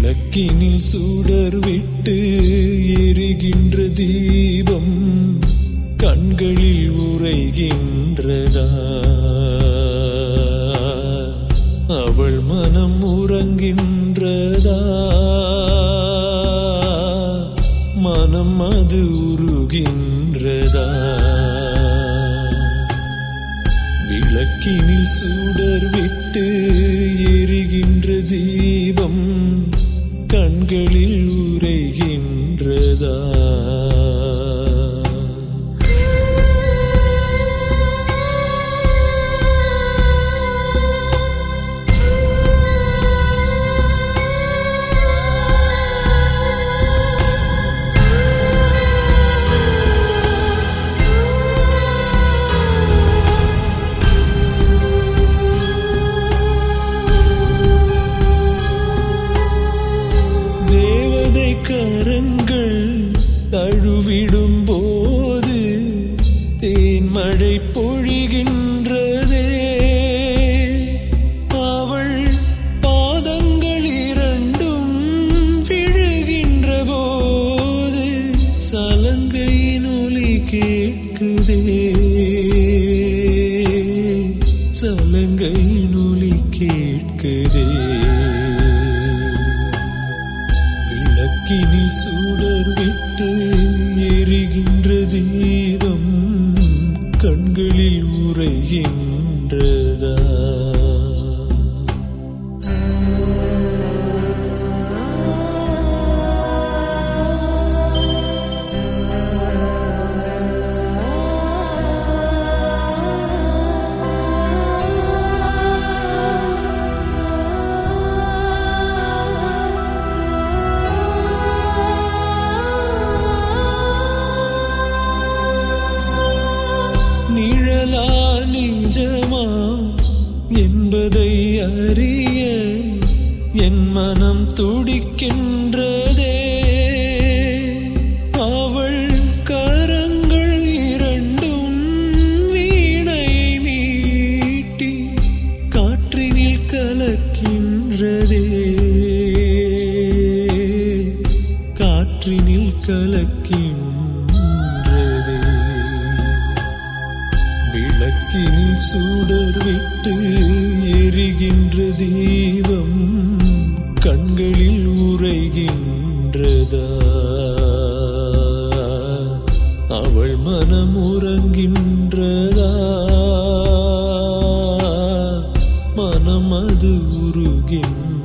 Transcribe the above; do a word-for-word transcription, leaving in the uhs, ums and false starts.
விளக்கினில் சுடர் விட்டு எரிகின்ற தீபம் கண்களில் உறைகின்றதா? அவள் மனம் உறங்கின்றதா? மனம் அது உருகின்றதா? விளக்கினில் சுடர் விட்டு எரிகின்ற தீபம் கண்களில் உறைகின்றதா? கரங்கள் தழுவிடும் போது தேன்மழை பொழிகின்றதே. அவள் பாதங்கள் இரண்டும் விழுகின்ற போது சலங்கையின் ஒலி கேட்குதே. சலங்கையின் ஒலி கேட்குதே. விளக்கினில் சுடர் விட்டு எரிகின்ற தீபம் கண்களில் உறைகின்றதா? நிழலா நிஜமா என்பதை அறிய என் மனம் துடிக்கின்றதே. அவள் கரங்கள் இரண்டும் வீணை மீட்டி காற்றினில் கலக்கின்றதே. காற்றினில் கலக்கின்றதே. விளக்கினில் சுடர் விட்டு எரிகின்ற தீபம் கண்களில் உறைகின்றதா? அவள் மனம் உறங்கின்றதா? மனம் அது உருகின்றதா?